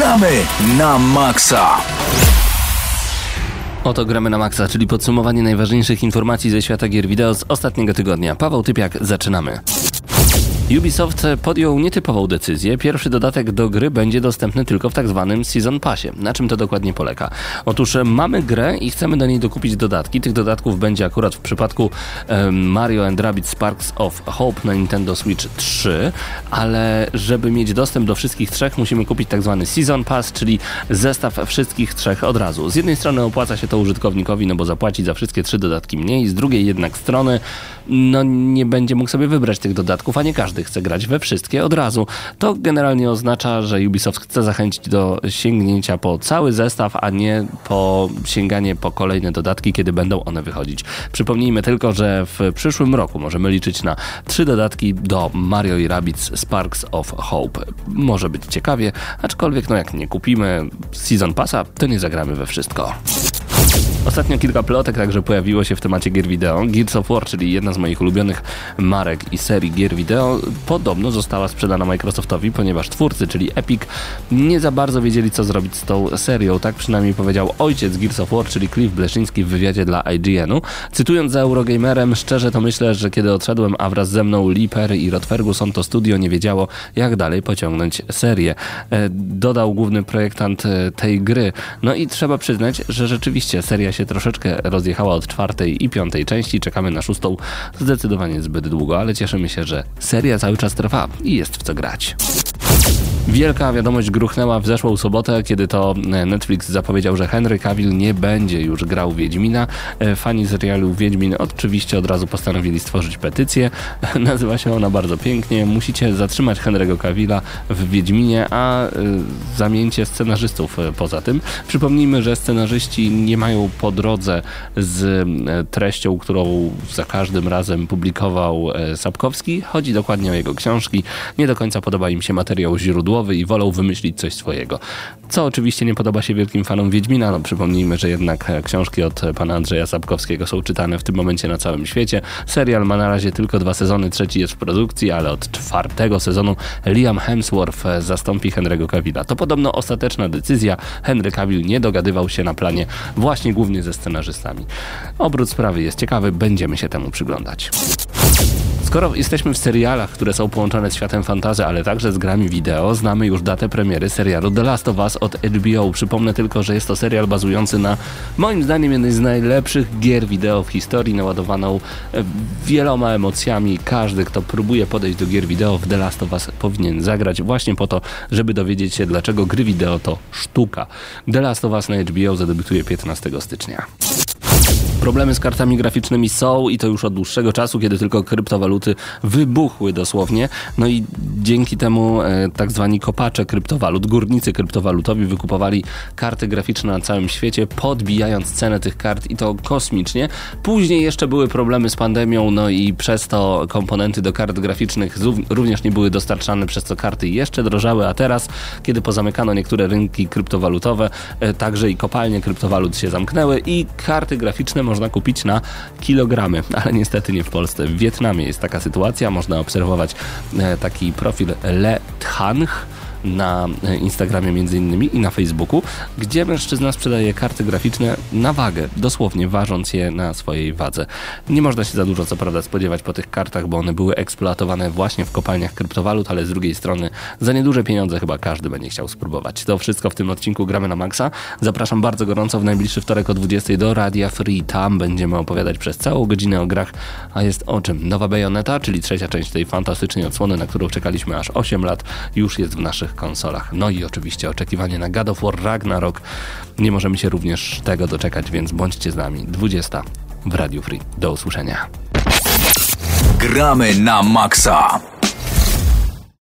Gramy na maksa! Oto Gramy na maksa, czyli podsumowanie najważniejszych informacji ze świata gier wideo z ostatniego tygodnia. Paweł Typiak, zaczynamy. Ubisoft podjął nietypową decyzję. Pierwszy dodatek do gry będzie dostępny tylko w tak zwanym Season Passie. Na czym to dokładnie polega? Otóż mamy grę i chcemy do niej dokupić dodatki. Tych dodatków będzie akurat w przypadku Mario & Rabbids Sparks of Hope na Nintendo Switch 3, ale żeby mieć dostęp do wszystkich trzech, musimy kupić tak zwany Season Pass, czyli zestaw wszystkich trzech od razu. Z jednej strony opłaca się to użytkownikowi, no bo zapłaci za wszystkie trzy dodatki mniej, z drugiej jednak strony nie będzie mógł sobie wybrać tych dodatków, a nie każdy chce grać we wszystkie od razu. To generalnie oznacza, że Ubisoft chce zachęcić do sięgnięcia po cały zestaw, a nie po sięganie po kolejne dodatki, kiedy będą one wychodzić. Przypomnijmy tylko, że w przyszłym roku możemy liczyć na 3 dodatki do Mario i Rabbids Sparks of Hope. Może być ciekawie, aczkolwiek jak nie kupimy Season Passa, to nie zagramy we wszystko. Ostatnio kilka plotek także pojawiło się w temacie gier wideo. Gears of War, czyli jedna z moich ulubionych marek i serii gier wideo, podobno została sprzedana Microsoftowi, ponieważ twórcy, czyli Epic, nie za bardzo wiedzieli, co zrobić z tą serią. Tak przynajmniej powiedział ojciec Gears of War, czyli Cliff Bleszyński w wywiadzie dla IGN-u. Cytując za Eurogamerem, szczerze to myślę, że kiedy odszedłem, a wraz ze mną Lee Perry i Rod Ferguson, to studio nie wiedziało, jak dalej pociągnąć serię. Dodał główny projektant tej gry. No i trzeba przyznać, że rzeczywiście seria się troszeczkę rozjechała od 4. i 5. części. Czekamy na 6. zdecydowanie zbyt długo, ale cieszymy się, że seria cały czas trwa i jest w co grać. Wielka wiadomość gruchnęła w zeszłą sobotę, kiedy to Netflix zapowiedział, że Henry Cavill nie będzie już grał Wiedźmina. Fani serialu Wiedźmin oczywiście od razu postanowili stworzyć petycję. Nazywa się ona bardzo pięknie. Musicie zatrzymać Henry'ego Cavilla w Wiedźminie, a zamieńcie scenarzystów poza tym. Przypomnijmy, że scenarzyści nie mają po drodze z treścią, którą za każdym razem publikował Sapkowski. Chodzi dokładnie o jego książki. Nie do końca podoba im się materiał źródłowy i wolą wymyślić coś swojego. Co oczywiście nie podoba się wielkim fanom Wiedźmina. Przypomnijmy, że jednak książki od pana Andrzeja Sapkowskiego są czytane w tym momencie na całym świecie. Serial ma na razie tylko 2 sezony, 3 jest w produkcji, ale od 4. sezonu Liam Hemsworth zastąpi Henry'ego Cavilla. To podobno ostateczna decyzja. Henry Cavill nie dogadywał się na planie właśnie głównie ze scenarzystami. Obrót sprawy jest ciekawy, będziemy się temu przyglądać. Skoro jesteśmy w serialach, które są połączone z światem fantasy, ale także z grami wideo, znamy już datę premiery serialu The Last of Us od HBO. Przypomnę tylko, że jest to serial bazujący na, moim zdaniem, jednej z najlepszych gier wideo w historii, naładowaną wieloma emocjami. Każdy, kto próbuje podejść do gier wideo, w The Last of Us powinien zagrać właśnie po to, żeby dowiedzieć się, dlaczego gry wideo to sztuka. The Last of Us na HBO zadebiutuje 15 stycznia. Problemy z kartami graficznymi są i to już od dłuższego czasu, kiedy tylko kryptowaluty wybuchły dosłownie. No i dzięki temu tak zwani kopacze kryptowalut, górnicy kryptowalutowi wykupowali karty graficzne na całym świecie, podbijając cenę tych kart i to kosmicznie. Później jeszcze były problemy z pandemią, no i przez to komponenty do kart graficznych również nie były dostarczane, przez co karty jeszcze drożały, a teraz, kiedy pozamykano niektóre rynki kryptowalutowe, także i kopalnie kryptowalut się zamknęły i karty graficzne można kupić na kilogramy, ale niestety nie w Polsce. W Wietnamie jest taka sytuacja, można obserwować taki profil Le Thanh na Instagramie między innymi i na Facebooku, gdzie mężczyzna sprzedaje karty graficzne na wagę, dosłownie ważąc je na swojej wadze. Nie można się za dużo co prawda spodziewać po tych kartach, bo one były eksploatowane właśnie w kopalniach kryptowalut, ale z drugiej strony za nieduże pieniądze chyba każdy będzie chciał spróbować. To wszystko w tym odcinku Gramy na Maxa. Zapraszam bardzo gorąco w najbliższy wtorek o 20 do Radia Free. Tam będziemy opowiadać przez całą godzinę o grach, a jest o czym? Nowa Bayonetta, czyli 3. część tej fantastycznej odsłony, na którą czekaliśmy aż 8 lat, już jest w naszych konsolach. No i oczywiście oczekiwanie na God of War Ragnarok. Nie możemy się również tego doczekać, więc bądźcie z nami. 20 w Radiu Free. Do usłyszenia. Gramy na maksa.